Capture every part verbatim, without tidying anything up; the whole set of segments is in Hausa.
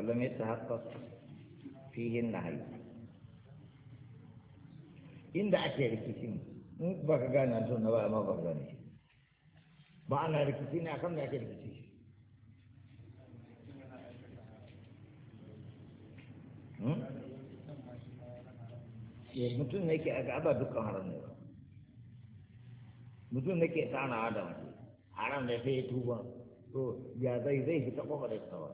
ولم يتحقق فيه النهي إن دعك ركسين بقى قانا أنتم نبأ ما بقى قانا بقى ركسين أكم دعك ركسين mutum ne ke aga ba dukkan haram ne ba mutum ne ke tsana adam haram ne sai ya tuba to ya zai zai fita kofa da tsawa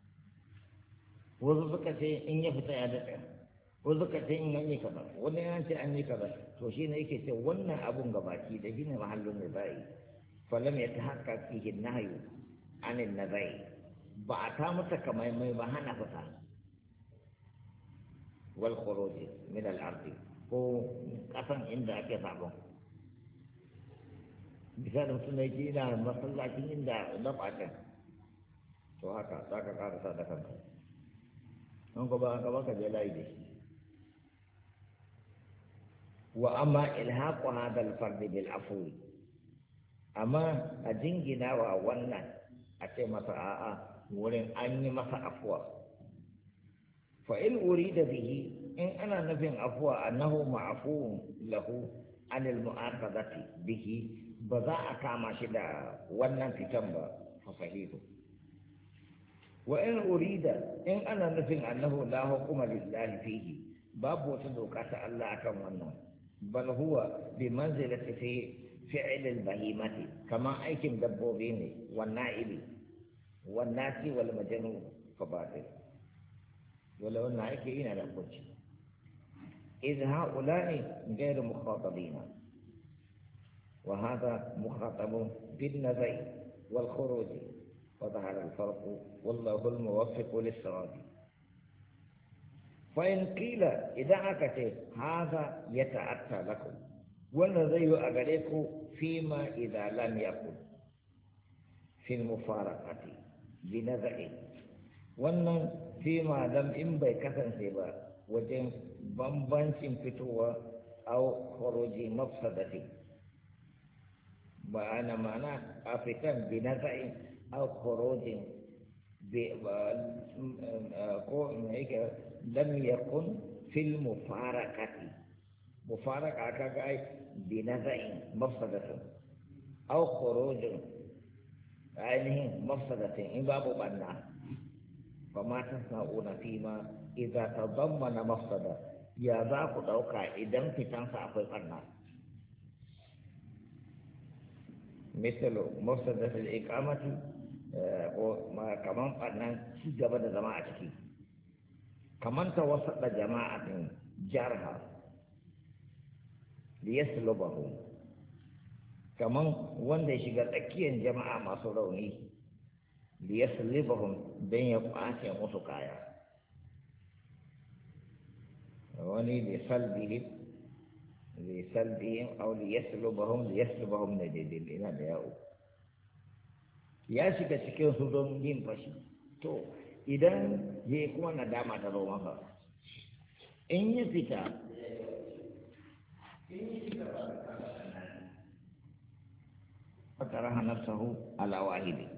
wasu suka ce in ya fita ya daɗa wasu suka ce in an yi kaza wani ya ce an yi kaza to shi ne yake ce wannan abun gabaki da shi ne mahallin da zai falam ya ta haka fihi nahyu anin nazai ba a ta mata kamar mai ba hana fita wal khuruj min al ardi ko kasan inda ake sabon bisa da mutum ne ke ina masallacin inda na fatan to haka za ka karasa da kanka don ko ba ka baka je layi da shi wa amma ilhaqu hadha al fard bil afwi amma a jingina wa wannan a ce masa a'a wurin an yi masa afuwa fa in urida bihi in ana nufin afuwa annahu ma'fuun lahu anil mu'aqabati bihi ba za a kama shi da wannan fitan ba fa sahihu wa in urida in ana nufin annahu la hukuma lillahi fihi babu wata doka ta Allah akan wannan bal huwa bi manzilati fi fi'l al bahimati kama aikin dabbobi ne wan na'ibi wan nasi wal majnun fa batil wala wannan ake ina da kuci إذ هؤلاء غير مخاطبين وهذا مخاطب بالنزي والخروج وظهر الفرق والله الموفق للصواب فإن قيل إذا أكت هذا يتأتى لكم والنزي أغريكم فيما إذا لم يكن في المفارقة بنزعه وأن فيما لم إنبي كثن سيبا وجن bambancin fitowa au khuruji mafsadati ba ana mana a fitan bi nazai au khurujin bi ko yake lam yakun fil mufarakati mufaraka kaga ai bi nazai mafsadati au khurujin ainihin mafsadatin in babu banna fa ma tasna'una fima idza tadammana mafsada ya za ku ɗauka idan fitansa akwai ɓarna misalo mafsadatul iqamati ko kaman ɓarnan ci gaba da zama a ciki kaman ta wasada jama'atin jarha liyaslubahu kaman wanda ya shiga tsakiyar jama'a masu rauni liyaslibahum dan ya kwace musu kaya wani lisalbihim lisalbihim aw liyaslubahum liyaslubahum na daidai ina da yawo ya shiga cikin su don yin fashi to idan ya yi kuma nadama ta zo maka in yi fita in yi fita ba ta raha nafsahu ala wahidi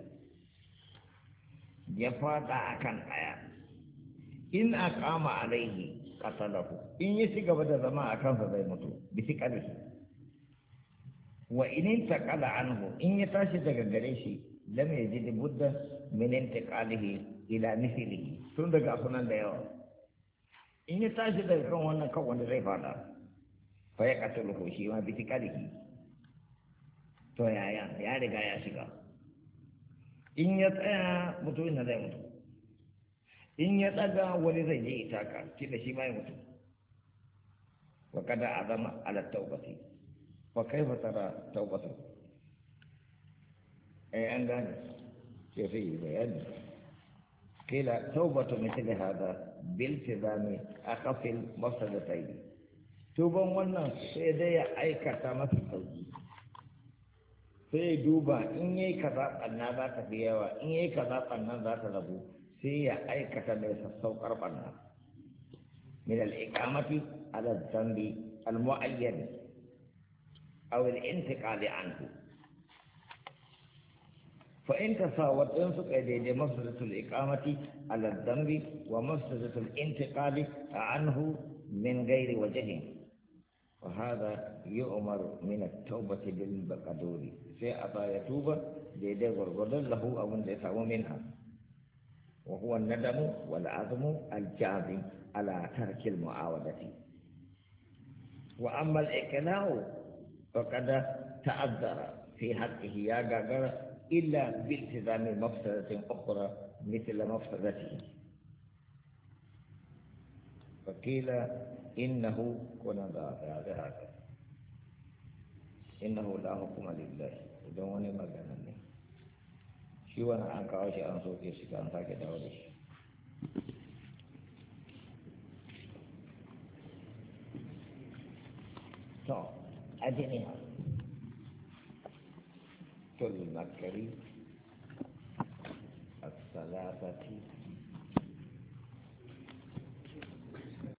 ya fada akan ɗaya in aqama alaihi qatalahu in yi ci gaba da zama a kansa zai mutu bisi kalihi wa in intaqala anhu in ya tashi daga gare shi lam yajid budda min intiqalihi ila mithlihi tun daga sunan da yawa in ya tashi daga kan wannan kan wanda zai fada fa ya qataluhu shi ma bisi kalihi to yaya ya riga ya shiga in ya tsaya mutumin na zai mutu in ya tsaga wani zai je itaka kila shi ma ya mutu wa kada azama ala taubati wa kaifa tara taubatu eh an gane ce fi bayani kila taubatu mithli hada bil tizami akhafil mafsadatayn tuban wannan sai dai ya aikata masa sauki sai duba in yayi kaza banna za ta fi yawa in yayi kaza banna za ta rabu sai ya aikata mai sassaukar banna min al-iqamati ala dhanbi al-mu'ayyan aw al-intiqal anhu فإن تساوت انسك إليه مفسدة الإقامة على الذنب ومفسدة الانتقال عنه من غير وجه وهذا يؤمر من التوبة بالمقدور في أبا يتوب لدي غرغر له أو اندفع منها وهو الندم والعزم الجازم على ترك المعاودة وأما الإقناع فقد تعذر في حقه يا غاغر إلا بالتزام مفسدة أخرى مثل مفسدته فقيل إنه كنا هذا هذا إنه لا حكم لله دون ما كان shi wani an kawo shi an soke shi kan sake dawo da shi to ajiniha tulmakari الثلاثة